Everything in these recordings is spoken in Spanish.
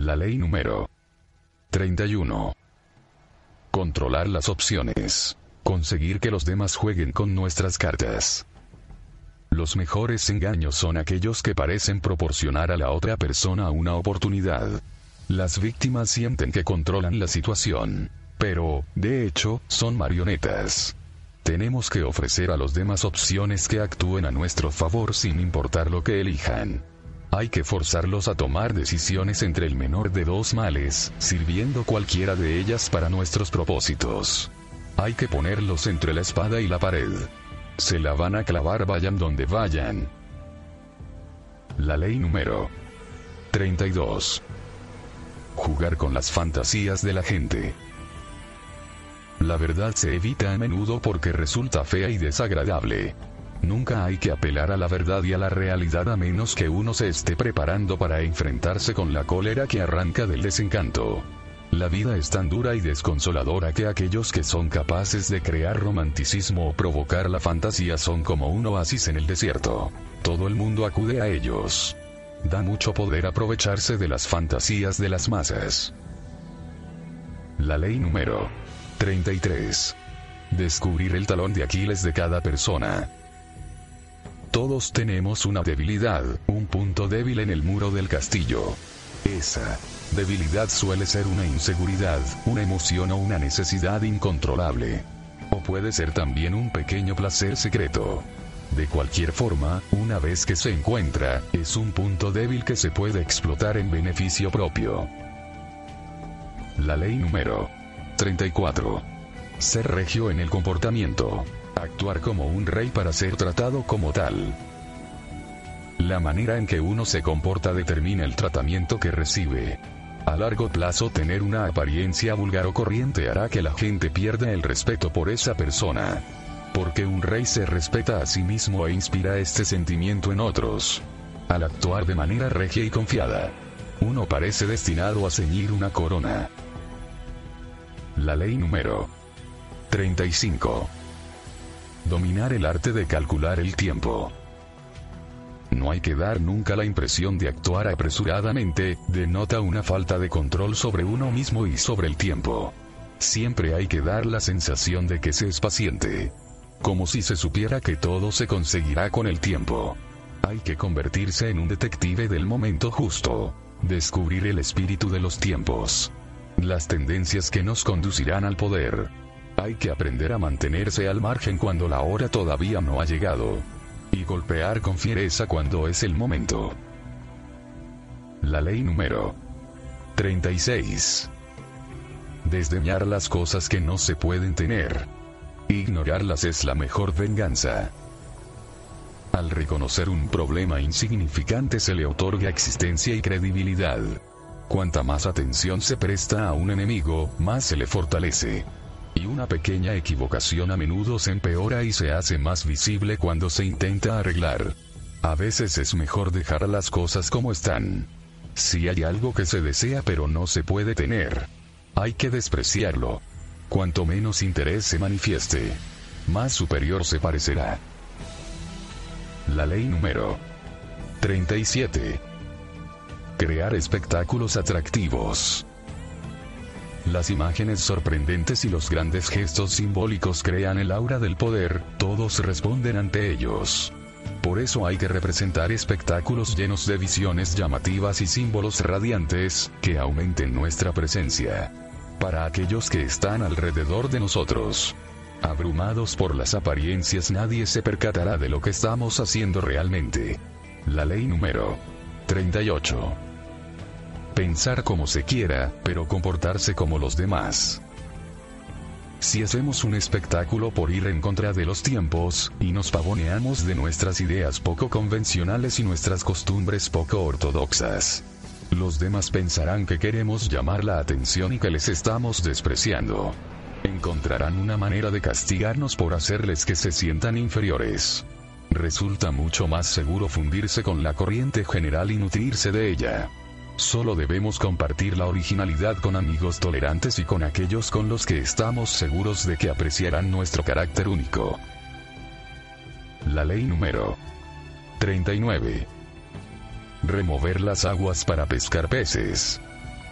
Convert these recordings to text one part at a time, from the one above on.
La ley número 31. Controlar las opciones. Conseguir que los demás jueguen con nuestras cartas. Los mejores engaños son aquellos que parecen proporcionar a la otra persona una oportunidad. Las víctimas sienten que controlan la situación, pero, de hecho, son marionetas. Tenemos que ofrecer a los demás opciones que actúen a nuestro favor sin importar lo que elijan. Hay que forzarlos a tomar decisiones entre el menor de dos males, sirviendo cualquiera de ellas para nuestros propósitos. Hay que ponerlos entre la espada y la pared. Se la van a clavar vayan donde vayan. La ley número 32. Jugar con las fantasías de la gente. La verdad se evita a menudo porque resulta fea y desagradable. Nunca hay que apelar a la verdad y a la realidad a menos que uno se esté preparando para enfrentarse con la cólera que arranca del desencanto. La vida es tan dura y desconsoladora que aquellos que son capaces de crear romanticismo o provocar la fantasía son como un oasis en el desierto. Todo el mundo acude a ellos. Da mucho poder aprovecharse de las fantasías de las masas. La ley número 33. Descubrir el talón de Aquiles de cada persona. Todos tenemos una debilidad, un punto débil en el muro del castillo. Esa debilidad suele ser una inseguridad, una emoción o una necesidad incontrolable. O puede ser también un pequeño placer secreto. De cualquier forma, una vez que se encuentra, es un punto débil que se puede explotar en beneficio propio. La ley número 34. Ser regio en el comportamiento. Actuar como un rey para ser tratado como tal. La manera en que uno se comporta determina el tratamiento que recibe. A largo plazo tener una apariencia vulgar o corriente hará que la gente pierda el respeto por esa persona. Porque un rey se respeta a sí mismo e inspira este sentimiento en otros. Al actuar de manera regia y confiada, uno parece destinado a ceñir una corona. La ley número 35. Dominar el arte de calcular el tiempo. No hay que dar nunca la impresión de actuar apresuradamente, denota una falta de control sobre uno mismo y sobre el tiempo. Siempre hay que dar la sensación de que se es paciente. Como si se supiera que todo se conseguirá con el tiempo. Hay que convertirse en un detective del momento justo. Descubrir el espíritu de los tiempos. Las tendencias que nos conducirán al poder. Hay que aprender a mantenerse al margen cuando la hora todavía no ha llegado. Y golpear con fiereza cuando es el momento. La ley número 36. Desdeñar las cosas que no se pueden tener. Ignorarlas es la mejor venganza. Al reconocer un problema insignificante se le otorga existencia y credibilidad. Cuanta más atención se presta a un enemigo, más se le fortalece. Y una pequeña equivocación a menudo se empeora y se hace más visible cuando se intenta arreglar. A veces es mejor dejar las cosas como están. Si hay algo que se desea pero no se puede tener, hay que despreciarlo. Cuanto menos interés se manifieste, más superior se parecerá. La ley número 37. Crear espectáculos atractivos. Las imágenes sorprendentes y los grandes gestos simbólicos crean el aura del poder, todos responden ante ellos. Por eso hay que representar espectáculos llenos de visiones llamativas y símbolos radiantes, que aumenten nuestra presencia. Para aquellos que están alrededor de nosotros, abrumados por las apariencias, nadie se percatará de lo que estamos haciendo realmente. La ley número 38. Pensar como se quiera, pero comportarse como los demás. Si hacemos un espectáculo por ir en contra de los tiempos, y nos pavoneamos de nuestras ideas poco convencionales y nuestras costumbres poco ortodoxas, los demás pensarán que queremos llamar la atención y que les estamos despreciando. Encontrarán una manera de castigarnos por hacerles que se sientan inferiores. Resulta mucho más seguro fundirse con la corriente general y nutrirse de ella. Solo debemos compartir la originalidad con amigos tolerantes y con aquellos con los que estamos seguros de que apreciarán nuestro carácter único. La ley número 39. Remover las aguas para pescar peces.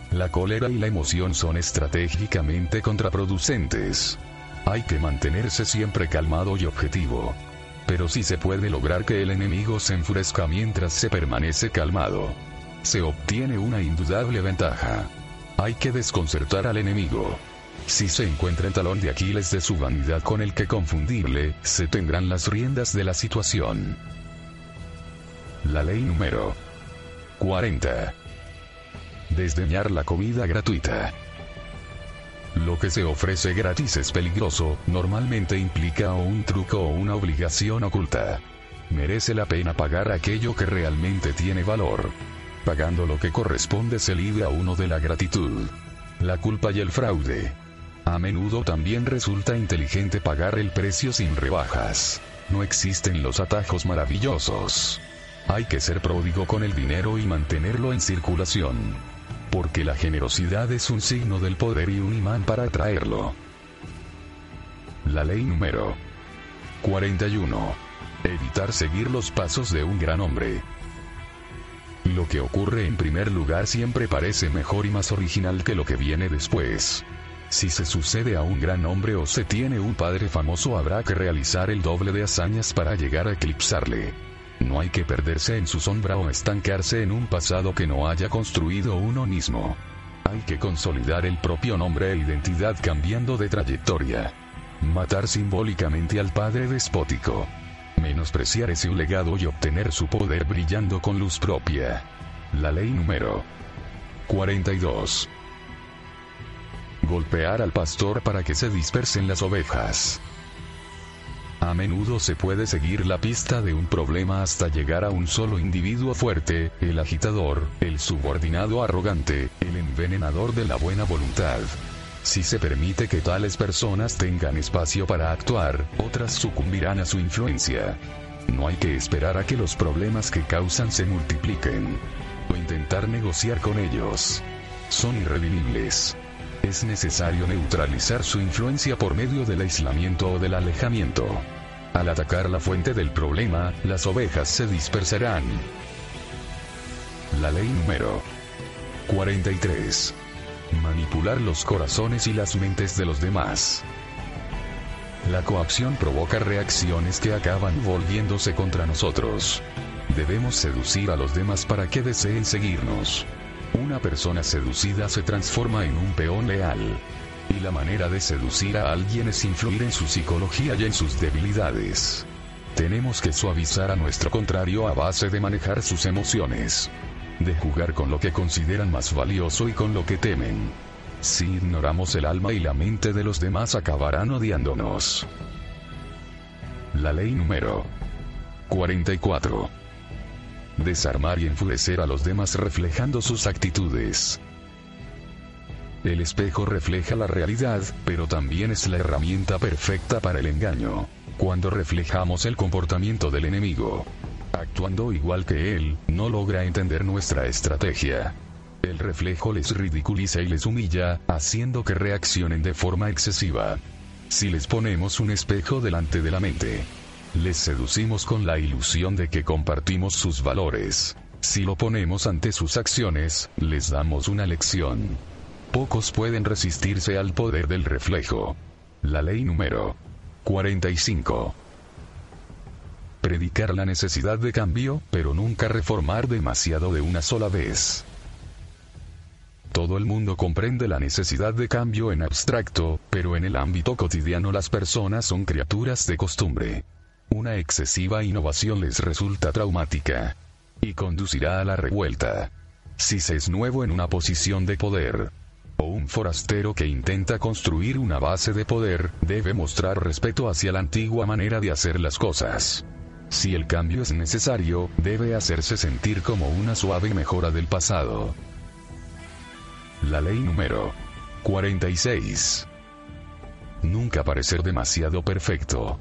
La cólera y la emoción son estratégicamente contraproducentes. Hay que mantenerse siempre calmado y objetivo. Pero sí se puede lograr que el enemigo se enfurezca mientras se permanece calmado. Se obtiene una indudable ventaja. Hay que desconcertar al enemigo. Si se encuentra el talón de Aquiles de su vanidad con el que confundirle, se tendrán las riendas de la situación. La ley número 40. Desdeñar la comida gratuita. Lo que se ofrece gratis es peligroso, normalmente implica o un truco o una obligación oculta. Merece la pena pagar aquello que realmente tiene valor. Pagando lo que corresponde se libra uno de la gratitud, la culpa y el fraude. A menudo también resulta inteligente pagar el precio sin rebajas. No existen los atajos maravillosos. Hay que ser pródigo con el dinero y mantenerlo en circulación. Porque la generosidad es un signo del poder y un imán para atraerlo. La ley número 41. Evitar seguir los pasos de un gran hombre. Lo que ocurre en primer lugar siempre parece mejor y más original que lo que viene después. Si se sucede a un gran hombre o se tiene un padre famoso, habrá que realizar el doble de hazañas para llegar a eclipsarle. No hay que perderse en su sombra o estancarse en un pasado que no haya construido uno mismo. Hay que consolidar el propio nombre e identidad cambiando de trayectoria. Matar simbólicamente al padre despótico. Menospreciar ese legado y obtener su poder brillando con luz propia. La ley número 42. Golpear al pastor para que se dispersen las ovejas. A menudo se puede seguir la pista de un problema hasta llegar a un solo individuo fuerte, el agitador, el subordinado arrogante, el envenenador de la buena voluntad. Si se permite que tales personas tengan espacio para actuar, otras sucumbirán a su influencia. No hay que esperar a que los problemas que causan se multipliquen, o intentar negociar con ellos. Son irredimibles. Es necesario neutralizar su influencia por medio del aislamiento o del alejamiento. Al atacar la fuente del problema, las ovejas se dispersarán. La ley número 43. Manipular los corazones y las mentes de los demás. La coacción provoca reacciones que acaban volviéndose contra nosotros. Debemos seducir a los demás para que deseen seguirnos. Una persona seducida se transforma en un peón leal. Y la manera de seducir a alguien es influir en su psicología y en sus debilidades. Tenemos que suavizar a nuestro contrario a base de manejar sus emociones. De jugar con lo que consideran más valioso y con lo que temen. Si ignoramos el alma y la mente de los demás, acabarán odiándonos. La ley número 44. Desarmar y enfurecer a los demás reflejando sus actitudes. El espejo refleja la realidad, pero también es la herramienta perfecta para el engaño. Cuando reflejamos el comportamiento del enemigo, actuando igual que él, no logra entender nuestra estrategia. El reflejo les ridiculiza y les humilla, haciendo que reaccionen de forma excesiva. Si les ponemos un espejo delante de la mente, les seducimos con la ilusión de que compartimos sus valores. Si lo ponemos ante sus acciones, les damos una lección. Pocos pueden resistirse al poder del reflejo. La ley número 45. Predicar la necesidad de cambio, pero nunca reformar demasiado de una sola vez. Todo el mundo comprende la necesidad de cambio en abstracto, pero en el ámbito cotidiano las personas son criaturas de costumbre. Una excesiva innovación les resulta traumática y conducirá a la revuelta. Si se es nuevo en una posición de poder, o un forastero que intenta construir una base de poder, debe mostrar respeto hacia la antigua manera de hacer las cosas. Si el cambio es necesario, debe hacerse sentir como una suave mejora del pasado. La ley número 46. Nunca parecer demasiado perfecto.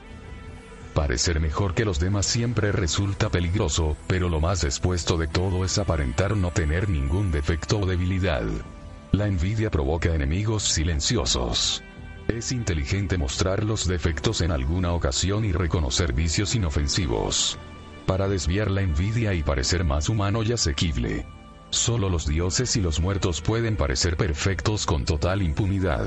Parecer mejor que los demás siempre resulta peligroso, pero lo más expuesto de todo es aparentar no tener ningún defecto o debilidad. La envidia provoca enemigos silenciosos. Es inteligente mostrar los defectos en alguna ocasión y reconocer vicios inofensivos, para desviar la envidia y parecer más humano y asequible. Solo los dioses y los muertos pueden parecer perfectos con total impunidad.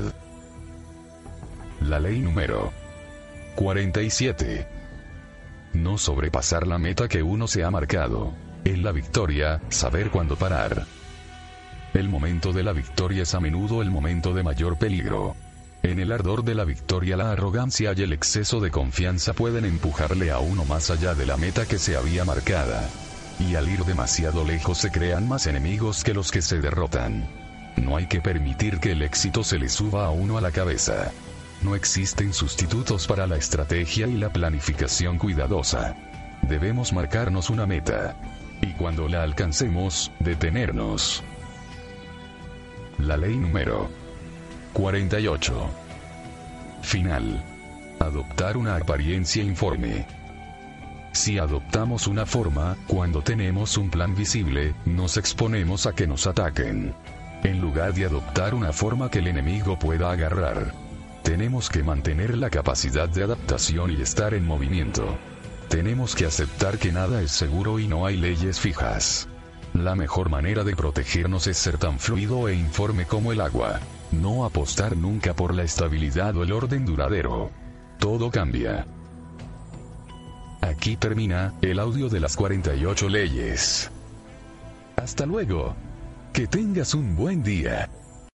La ley número 47. No sobrepasar la meta que uno se ha marcado. En la victoria, saber cuándo parar. El momento de la victoria es a menudo el momento de mayor peligro. En el ardor de la victoria, la arrogancia y el exceso de confianza pueden empujarle a uno más allá de la meta que se había marcada. Y al ir demasiado lejos se crean más enemigos que los que se derrotan. No hay que permitir que el éxito se le suba a uno a la cabeza. No existen sustitutos para la estrategia y la planificación cuidadosa. Debemos marcarnos una meta. Y cuando la alcancemos, detenernos. La ley número 48. Final. Adoptar una apariencia informe. Si adoptamos una forma, cuando tenemos un plan visible, nos exponemos a que nos ataquen. En lugar de adoptar una forma que el enemigo pueda agarrar. Tenemos que mantener la capacidad de adaptación y estar en movimiento. Tenemos que aceptar que nada es seguro y no hay leyes fijas. La mejor manera de protegernos es ser tan fluido e informe como el agua. No apostar nunca por la estabilidad o el orden duradero. Todo cambia. Aquí termina el audio de las 48 leyes. Hasta luego. Que tengas un buen día.